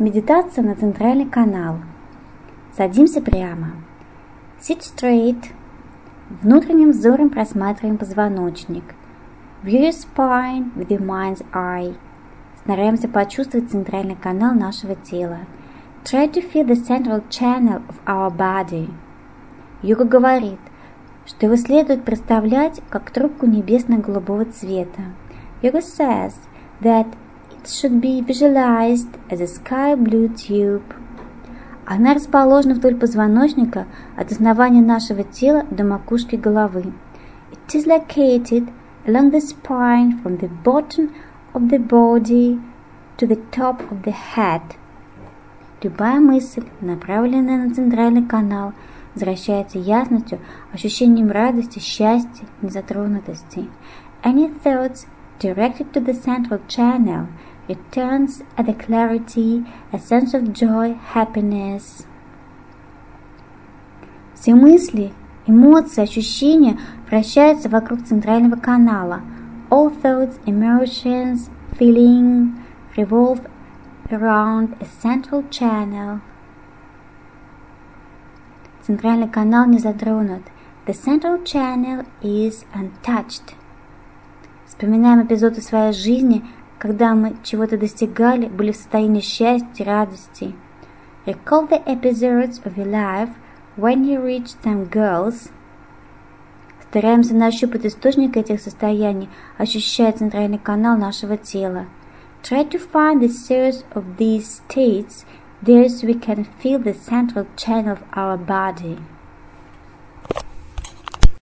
Медитация на центральный канал. Садимся прямо. Sit straight. Внутренним взором просматриваем позвоночник. View your spine with your mind's eye. Стараемся почувствовать центральный канал нашего тела. Try to feel the central channel of our body. Йога говорит, что его следует представлять как трубку небесно-голубого цвета. Yoga says that it should be visualized as a sky blue tube. Она расположена вдоль позвоночника от основания нашего тела до макушки головы. It is located along the spine from the bottom of the body to the top of the head. Любая мысль, направленная на центральный канал, возвращается ясностью, ощущением радости, счастья, незатронутости. Any thoughts directed to the central channel returns at the clarity, a sense of joy, happiness. Все мысли, эмоции, ощущения вращаются вокруг центрального канала. All thoughts, emotions, feelings revolve around a central channel. Центральный канал не затронут. The central channel is untouched. Вспоминаем эпизоды своей жизни, когда мы чего-то достигали, были в состоянии счастья, радости. Recall the episodes of your life when you reached some goals. Стараемся нащупать источник этих состояний, ощущая центральный канал нашего тела. Try to find the source of these states, thus we can feel the central channel of our body.